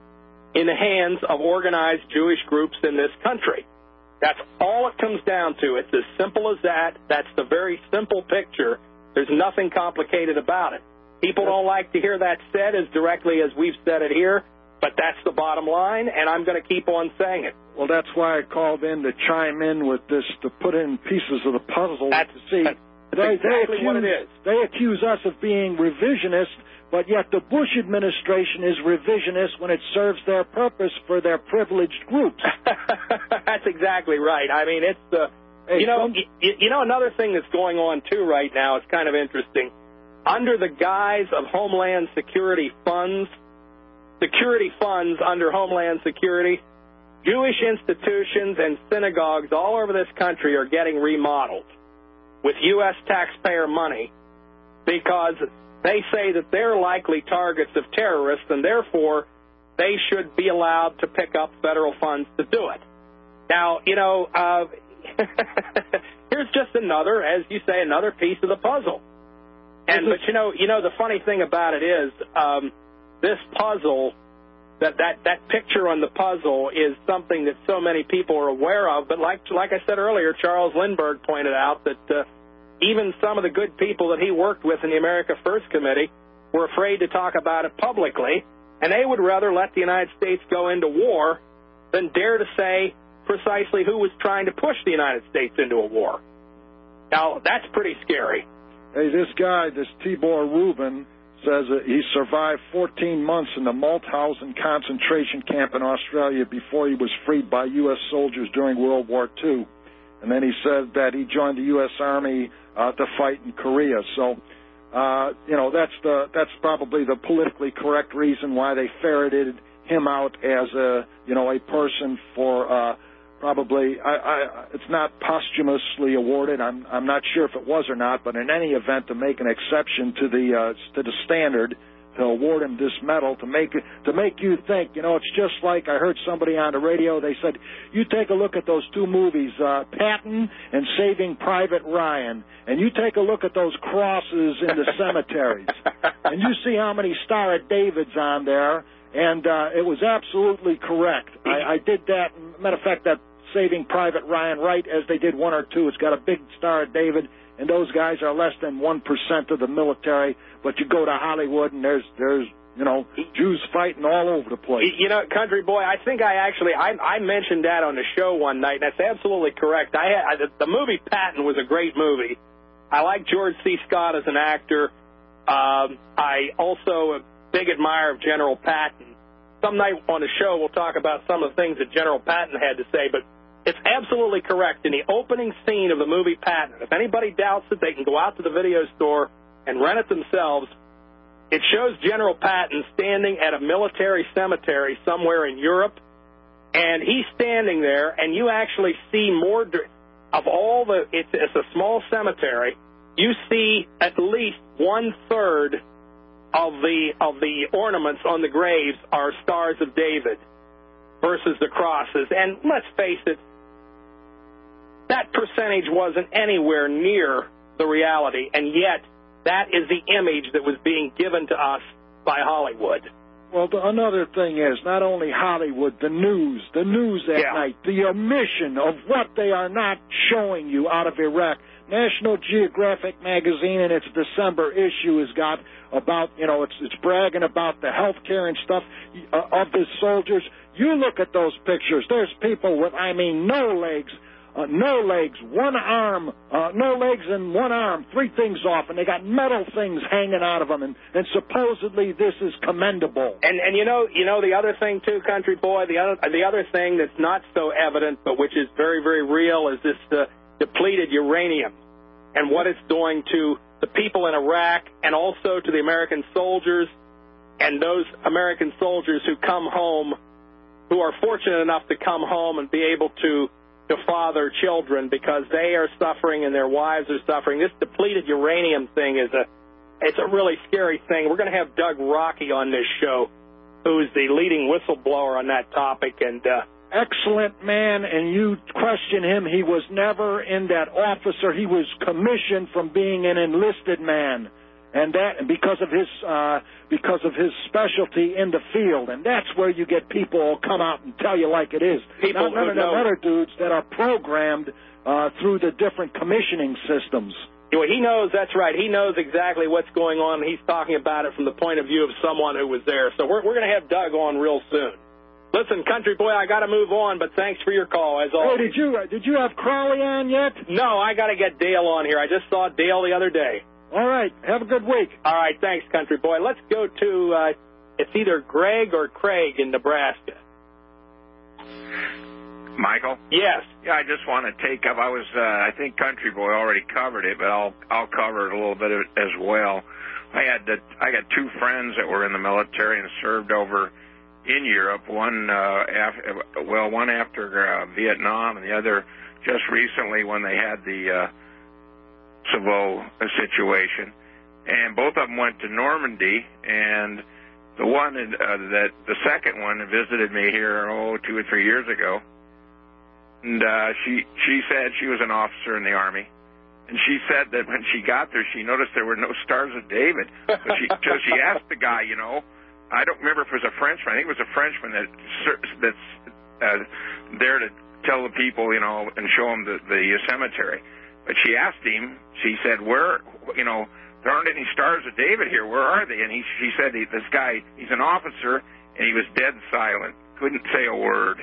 in the hands of organized Jewish groups in this country. That's all it comes down to. It's as simple as that. That's the very simple picture. There's nothing complicated about it. People don't like to hear that said as directly as we've said it here, but that's the bottom line, and I'm going to keep on saying it. Well, that's why I called in to chime in with this, to put in pieces of the puzzle that's, to see. That's they, exactly they accuse, what it is. They accuse us of being revisionist, but yet the Bush administration is revisionist when it serves their purpose for their privileged groups. That's exactly right. I mean, it's the, hey, you know, some... you, you know, another thing that's going on, too, right now, it's kind of interesting. Under the guise of Homeland Security funds, security funds under Homeland Security, Jewish institutions and synagogues all over this country are getting remodeled with U S taxpayer money because they say that they're likely targets of terrorists and therefore they should be allowed to pick up federal funds to do it. Now, you know, uh, here's just another, as you say, another piece of the puzzle. And but you know, you know, the funny thing about it is, um, this puzzle, that, that that picture on the puzzle is something that so many people are aware of. But like like I said earlier, Charles Lindbergh pointed out that uh, even some of the good people that he worked with in the America First Committee were afraid to talk about it publicly, and they would rather let the United States go into war than dare to say precisely who was trying to push the United States into a war. Now, that's pretty scary. Hey, this guy, this Tibor Rubin, says that he survived fourteen months in the Mauthausen concentration camp in Australia before he was freed by U S soldiers during World War Two. And then he said that he joined the U S Army uh, to fight in Korea. So, uh, you know, that's the that's probably the politically correct reason why they ferreted him out as a, you know, a person for uh, probably, I, I, it's not posthumously awarded. I'm I'm not sure if it was or not, but in any event, to make an exception to the uh, to the standard, to award him this medal, to make to make you think. You know, it's just like I heard somebody on the radio. They said, you take a look at those two movies, uh, Patton and Saving Private Ryan, and you take a look at those crosses in the cemeteries, and you see how many Star of David's on there. And uh, it was absolutely correct. I, I did that. Matter of fact, that Saving Private Ryan, right as they did one or two, it's got a big Star of David, and those guys are less than one percent of the military. But you go to Hollywood, and there's, there's you know, Jews fighting all over the place. You know, Country Boy, I think I actually, I, I mentioned that on the show one night, and that's absolutely correct. I, I The movie Patton was a great movie. I like George C. Scott as an actor. Um, I also... big admirer of General Patton. Some night on the show we'll talk about some of the things that General Patton had to say, but it's absolutely correct. In the opening scene of the movie Patton, if anybody doubts it, they can go out to the video store and rent it themselves. It shows General Patton standing at a military cemetery somewhere in Europe, and he's standing there, and you actually see more of all the, it's, it's a small cemetery, you see at least one-third of the of the ornaments on the graves are Stars of David versus the crosses. And let's face it, that percentage wasn't anywhere near the reality, and yet that is the image that was being given to us by Hollywood. Well, the, another thing is, not only Hollywood, the news, the news at yeah. night, the omission of what they are not showing you out of Iraq. National Geographic magazine in its December issue has got about, you know, it's it's bragging about the health care and stuff uh, of the soldiers. You look at those pictures. There's people with, I mean, no legs, uh, no legs, one arm, uh, no legs and one arm, three things off, and they got metal things hanging out of them, and, and supposedly this is commendable. And and you know, you know the other thing too, Country Boy, the other the other thing that's not so evident, but which is very very real, is this uh, depleted uranium and what it's doing to the people in Iraq and also to the American soldiers and those American soldiers who come home, who are fortunate enough to come home and be able to, to father children because they are suffering and their wives are suffering. This depleted uranium thing is a, it's a really scary thing. We're going to have Doug Rocky on this show, who's the leading whistleblower on that topic, and uh, excellent man, and you question him. He was never in that officer. He was commissioned from being an enlisted man, and that because of his uh, because of his specialty in the field. And that's where you get people who come out and tell you like it is. People Not none who of them know. other dudes that are programmed uh, through the different commissioning systems. Well, he knows, that's right. He knows exactly what's going on. He's talking about it from the point of view of someone who was there. So we're, we're going to have Doug on real soon. Listen, country boy, I got to move on, but thanks for your call, as always. Hey, did you, uh, did you have Crowley on yet? No, I got to get Dale on here. I just saw Dale the other day. All right. Have a good week. All right. Thanks, country boy. Let's go to, uh, it's either Greg or Craig in Nebraska. Michael? Yes. Yeah, I just want to take up, I was, uh, I think Country Boy already covered it, but I'll I'll cover it a little bit as well. I had the, I got two friends that were in the military and served over in Europe, one, uh, after, well, one after uh, Vietnam and the other just recently when they had the uh, Savo situation. And both of them went to Normandy, and the one uh, that, the second one visited me here, oh, two or three years ago. And uh, she she said she was an officer in the Army, and she said that when she got there, she noticed there were no Stars of David. But she, so she asked the guy, you know, I don't remember if it was a Frenchman. I think it was a Frenchman that that's uh, there to tell the people, you know, and show them the, the cemetery. But she asked him. She said, "Where, you know, there aren't any Stars of David here. Where are they?" And he she said, he, "This guy, he's an officer, and he was dead silent." Couldn't say a word.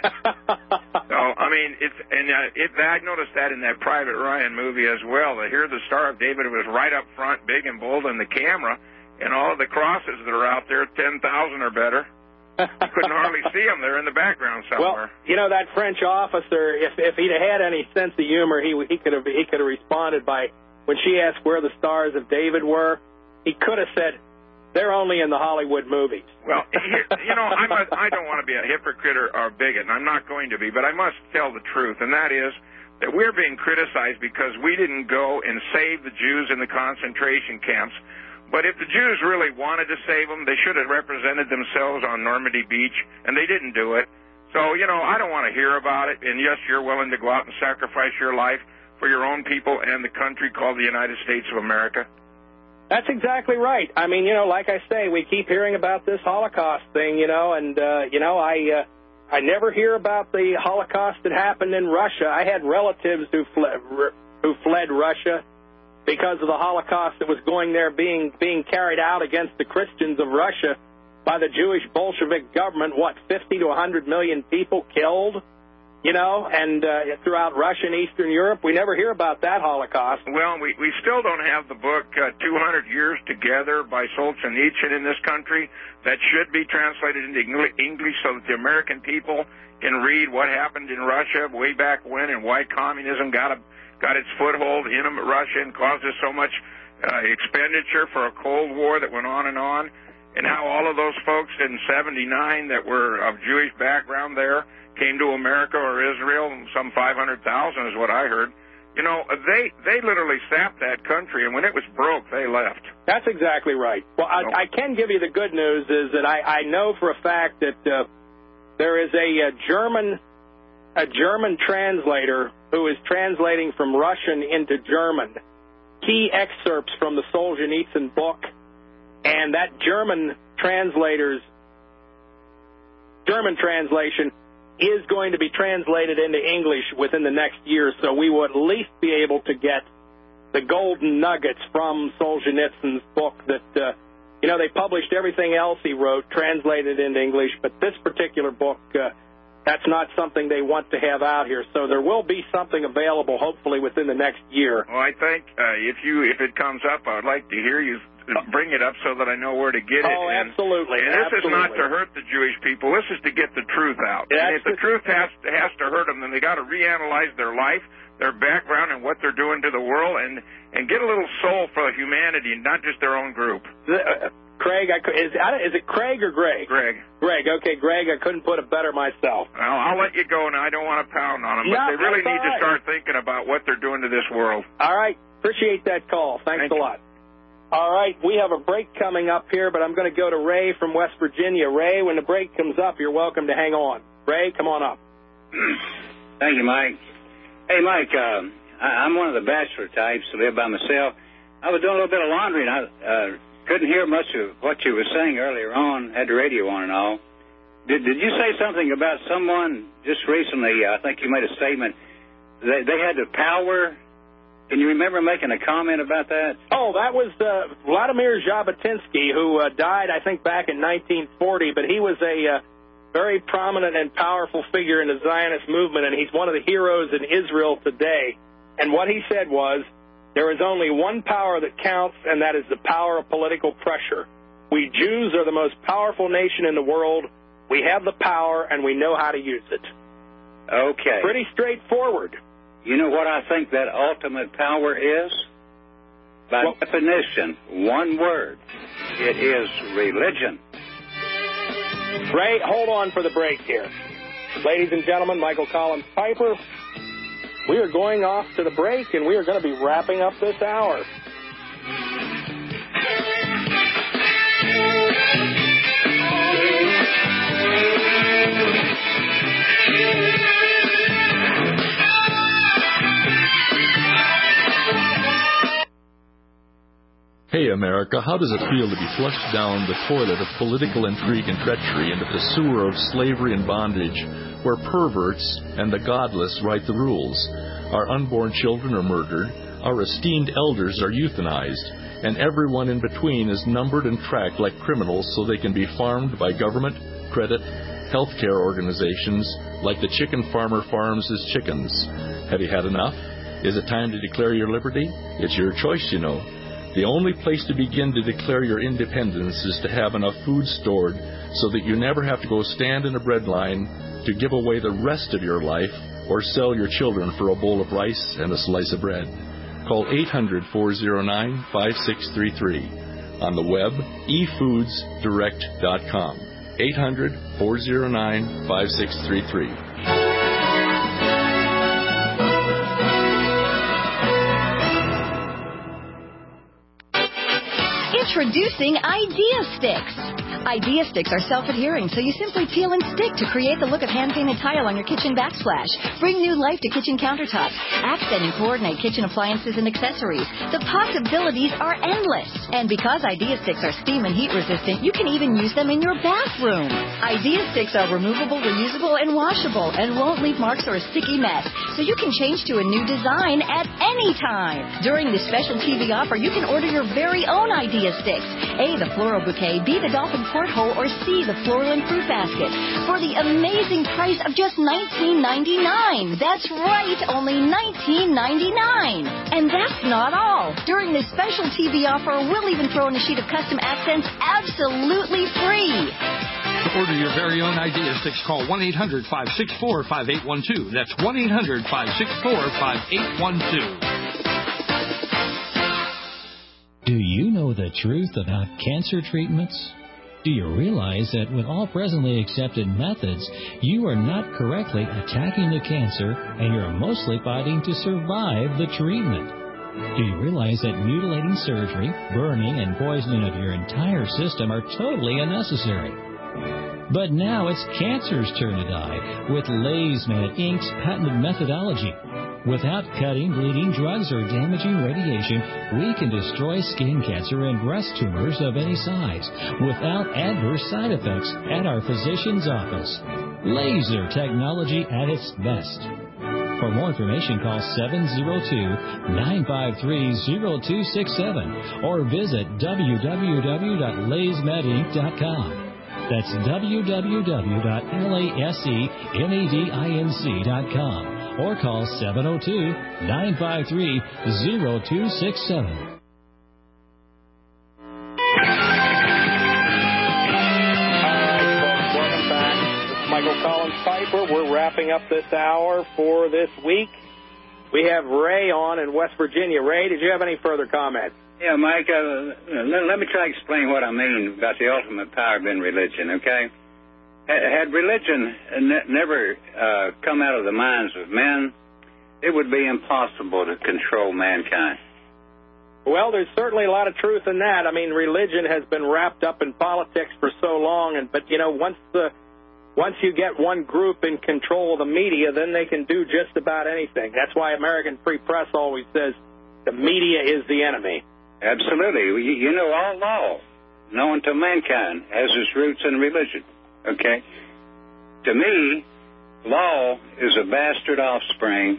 So, I mean, it's, and uh, it, I noticed that in that Private Ryan movie as well. That here the Star of David was right up front, big and bold in the camera, and all of the crosses that are out there, ten thousand or better, you couldn't hardly see them. They're in the background somewhere. Well, you know, that French officer, if if he'd had any sense of humor, he he could have he could have responded by, when she asked where the Stars of David were, he could have said, they're only in the Hollywood movies. Well, you know, I, must, I don't want to be a hypocrite or, or bigot, and I'm not going to be, but I must tell the truth, and that is that we're being criticized because we didn't go and save the Jews in the concentration camps. But if the Jews really wanted to save them, they should have represented themselves on Normandy Beach, and they didn't do it. So, you know, I don't want to hear about it, and yes, you're willing to go out and sacrifice your life for your own people and the country called the United States of America. That's exactly right. I mean, you know, like I say, we keep hearing about this Holocaust thing, you know, and, uh, you know, I uh, I never hear about the Holocaust that happened in Russia. I had relatives who fled, who fled Russia because of the Holocaust that was going there being being carried out against the Christians of Russia by the Jewish Bolshevik government. What, fifty to one hundred million people killed? You know, and uh, throughout Russia and Eastern Europe, we never hear about that Holocaust. Well, we, we still don't have the book uh, two hundred Years Together by Solzhenitsyn in this country. That should be translated into English so that the American people can read what happened in Russia way back when and why communism got a, got its foothold in Russia and caused us so much uh, expenditure for a Cold War that went on and on, and how all of those folks in seventy-nine that were of Jewish background there came to America or Israel, some five hundred thousand is what I heard. You know, they they literally sapped that country, and when it was broke, they left. That's exactly right. Well, I, I can give you the good news is that I, I know for a fact that uh, there is a, a German a German translator who is translating from Russian into German key excerpts from the Solzhenitsyn book, and that German translator's German translation is going to be translated into English within the next year, so we will at least be able to get the golden nuggets from Solzhenitsyn's book that, uh, you know, they published everything else he wrote, translated into English, but this particular book, uh, that's not something they want to have out here. So there will be something available, hopefully, within the next year. Well, I think uh, if you if it comes up, I'd like to hear you bring it up so that I know where to get it. Oh, and, absolutely. And this absolutely. is not to hurt the Jewish people. This is to get the truth out. Yeah, and if the truth has, has to hurt them, then they got to reanalyze their life, their background, and what they're doing to the world, and, and get a little soul for humanity, not just their own group. The, uh, Craig, I, is, is it Craig or Greg? Greg. Greg, okay, Greg, I couldn't put it better myself. Well, I'll let you go, and I don't want to pound on them, but no, they really need right. to start thinking about what they're doing to this world. All right. Appreciate that call. Thanks Thank a you. lot. All right, we have a break coming up here, but I'm going to go to Ray from West Virginia. Ray, when the break comes up, you're welcome to hang on. Ray, come on up. Thank you, Mike. Hey, Mike, uh, I, I'm one of the bachelor types who live by myself. I was doing a little bit of laundry, and I uh, couldn't hear much of what you were saying earlier on, had the radio on and all. Did, did you say something about someone just recently, I think you made a statement, they, they had the power to Can you remember making a comment about that? Oh, that was uh, Vladimir Jabotinsky, who uh, died, I think, back in nineteen forty, but he was a uh, very prominent and powerful figure in the Zionist movement, and he's one of the heroes in Israel today. And what he said was, there is only one power that counts, and that is the power of political pressure. We Jews are the most powerful nation in the world. We have the power, and we know how to use it. Okay. Pretty straightforward. You know what I think that ultimate power is? By well, definition, one word. It is religion. Ray, hold on for the break here. Ladies and gentlemen, Michael Collins Piper. We are going off to the break, and we are going to be wrapping up this hour. Hey, America, how does it feel to be flushed down the toilet of political intrigue and treachery into the sewer of slavery and bondage, where perverts and the godless write the rules? Our unborn children are murdered, our esteemed elders are euthanized, and everyone in between is numbered and tracked like criminals so they can be farmed by government, credit, healthcare organizations, like the chicken farmer farms his chickens. Have you had enough? Is it time to declare your liberty? It's your choice, you know. The only place to begin to declare your independence is to have enough food stored so that you never have to go stand in a bread line to give away the rest of your life or sell your children for a bowl of rice and a slice of bread. Call eight hundred, four oh nine, five six three three. On the web, e foods direct dot com. eight hundred, four oh nine, five six three three. Introducing Idea Sticks. Idea Sticks are self-adhering, so you simply peel and stick to create the look of hand-painted tile on your kitchen backsplash. Bring new life to kitchen countertops. Accent and coordinate kitchen appliances and accessories. The possibilities are endless. And because Idea Sticks are steam and heat resistant, you can even use them in your bathroom. Idea Sticks are removable, reusable, and washable, and won't leave marks or a sticky mess, so you can change to a new design at any time. During this special T V offer, you can order your very own Idea Sticks. A, the floral bouquet, B, the dolphin porthole, or C, the floral and fruit basket, for the amazing price of just nineteen ninety-nine. That's right, only nineteen ninety-nine. And that's not all. During this special T V offer, we'll even throw in a sheet of custom accents absolutely free. To order your very own Idea Sticks, call one eight hundred, five six four, five eight one two. That's one eight hundred, five six four, five eight one two. Do you know the truth about cancer treatments? Do you realize that with all presently accepted methods, you are not correctly attacking the cancer and you're mostly fighting to survive the treatment? Do you realize that mutilating surgery, burning, and poisoning of your entire system are totally unnecessary? But now it's cancer's turn to die with LazyMed Incorporated's patented methodology. Without cutting, bleeding, drugs, or damaging radiation, we can destroy skin cancer and breast tumors of any size without adverse side effects at our physician's office. Laser technology at its best. For more information, call seven oh two, nine five three, oh two six seven or visit w w w dot lazymed inc dot com. That's w w w dot lazymed dot com. Or call seven oh two, nine five three, oh two six seven. Welcome back. This is Michael Collins Piper. We're wrapping up this hour for this week. We have Ray on in West Virginia. Ray, did you have any further comments? Yeah, Mike, uh, let, let me try to explain what I mean about the ultimate power being religion, okay? Had religion ne- never uh, come out of the minds of men, it would be impossible to control mankind. Well, there's certainly a lot of truth in that. I mean, religion has been wrapped up in politics for so long, and but you know, once the once you get one group in control of the media, then they can do just about anything. That's why American Free Press always says the media is the enemy. Absolutely. You, you know, all law known to mankind has its roots in religion. Okay? To me, law is a bastard offspring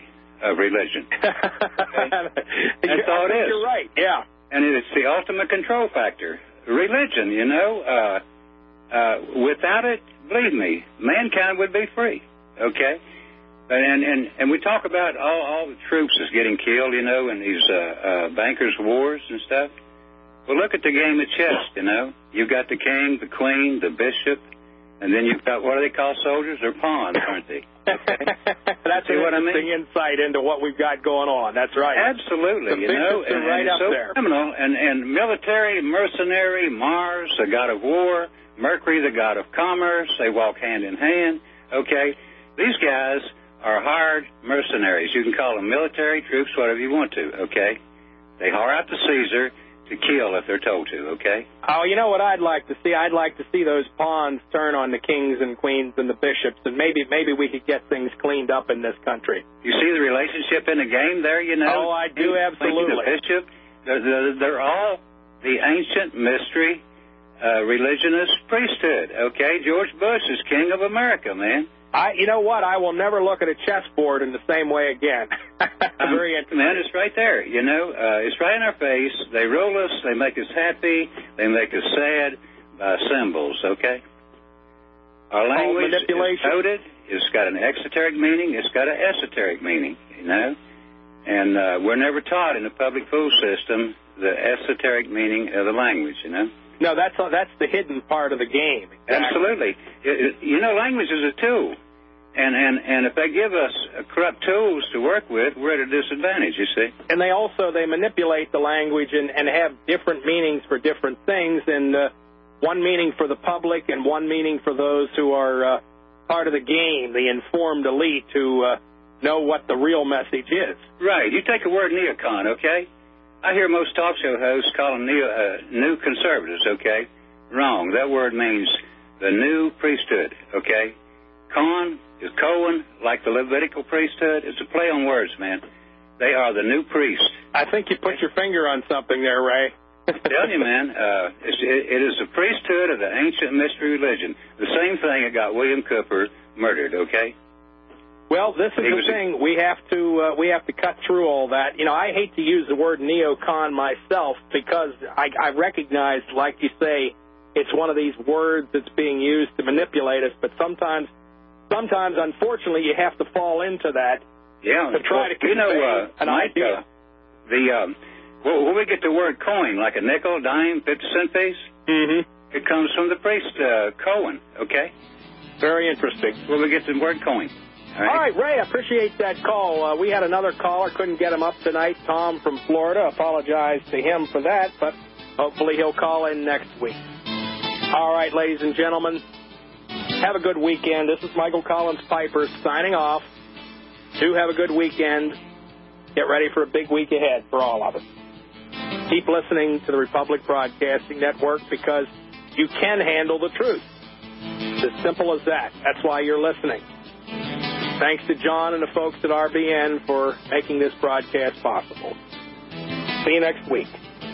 of religion. Okay? That's all I it think is. You're right, yeah. And it's the ultimate control factor. Religion, you know, uh, uh, without it, believe me, mankind would be free, okay? And and, and we talk about all, all the troops that's getting killed, you know, in these uh, uh, bankers' wars and stuff. Well, look at the game of chess, you know. You've got the king, the queen, the bishop, and then you've got, what do they call soldiers? They're pawns, aren't they? Okay. That's See an what I interesting mean? insight into what we've got going on. That's right. Absolutely, the you know, bishops are and, right and up it's so there. criminal. And, and military, mercenary, Mars, the god of war, Mercury, the god of commerce, they walk hand in hand, okay? These guys are hired mercenaries. You can call them military troops, whatever you want to, okay? They hire out to Caesar to kill if they're told to, okay? Oh, you know what I'd like to see? I'd like to see those pawns turn on the kings and queens and the bishops, and maybe maybe we could get things cleaned up in this country. You see the relationship in the game there, you know? Oh, I do, King, absolutely. The bishop, they're, they're, they're all the ancient mystery uh, religionist priesthood, okay? George Bush is king of America, man. I, you know what? I will never look at a chessboard in the same way again. Very interesting. Man, it's right there, you know. Uh, it's right in our face. They rule us. They make us happy. They make us sad by symbols, okay? Our language is coded. It's got an exoteric meaning. It's got an esoteric meaning, you know. And uh, we're never taught in the public school system the esoteric meaning of the language, you know. No, that's that's the hidden part of the game. Exactly. Absolutely. It, it, you know, language is a tool. And, and and if they give us corrupt tools to work with, we're at a disadvantage, you see. And they also, they manipulate the language and, and have different meanings for different things, and uh, one meaning for the public and one meaning for those who are uh, part of the game, the informed elite who uh, know what the real message is. Right. You take the word neocon, okay? I hear most talk show hosts call them neo, uh, new conservatives, okay? Wrong. That word means the new priesthood, okay? Con is Cohen, like the Levitical priesthood. It's a play on words, man. They are the new priest. I think you put your finger on something there, Ray. I'm telling you, man, uh, it's, it, it is the priesthood of the ancient mystery religion. The same thing that got William Cooper murdered, okay? Well, this is He the was thing. We have to uh, we have to cut through all that. You know, I hate to use the word neocon myself because I, I recognize, like you say, it's one of these words that's being used to manipulate us. But sometimes, sometimes, unfortunately, you have to fall into that. Yeah, to try to convey you know, uh, an Mike, idea. Uh, the um, well, where we get the word coin, like a nickel, dime, fifty cent piece. Mm-hmm. It comes from the priest uh, Cohen. Okay. Very interesting. Where we get the word coin. All right, All right, Ray, I appreciate that call. Uh, we had another caller, couldn't get him up tonight, Tom from Florida. Apologize to him for that, but hopefully he'll call in next week. All right, ladies and gentlemen, have a good weekend. This is Michael Collins Piper signing off. Do have a good weekend. Get ready for a big week ahead for all of us. Keep listening to the Republic Broadcasting Network because you can handle the truth. It's as simple as that. That's why you're listening. Thanks to John and the folks at R B N for making this broadcast possible. See you next week.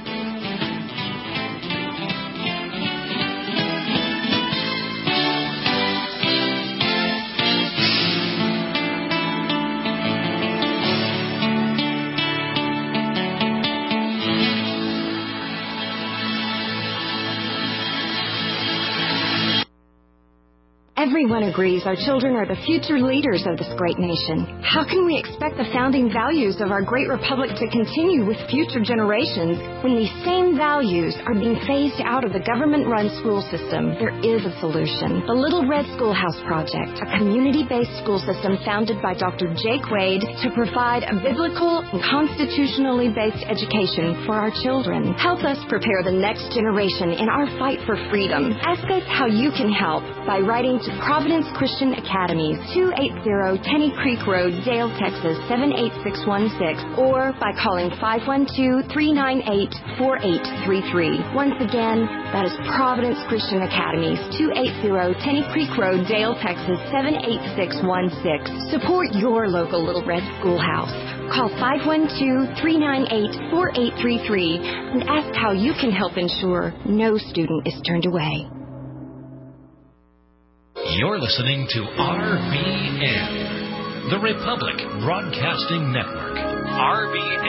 Everyone agrees our children are the future leaders of this great nation. How can we expect the founding values of our great republic to continue with future generations when these same values are being phased out of the government-run school system? There is a solution. The Little Red Schoolhouse Project, a community-based school system founded by Doctor Jake Wade to provide a biblical and constitutionally based education for our children. Help us prepare the next generation in our fight for freedom. Ask us how you can help by writing to Providence Christian Academies, two eighty Tenny Creek Road, Dale, Texas, seven eight six one six, or by calling five one two, three nine eight, four eight three three. Once again, that is Providence Christian Academies, two eighty Tenny Creek Road, Dale, Texas, seven eight six one six. Support your local Little Red Schoolhouse. Call five one two, three nine eight, four eight three three and ask how you can help ensure no student is turned away. You're listening to R B N, The Republic Broadcasting Network, R B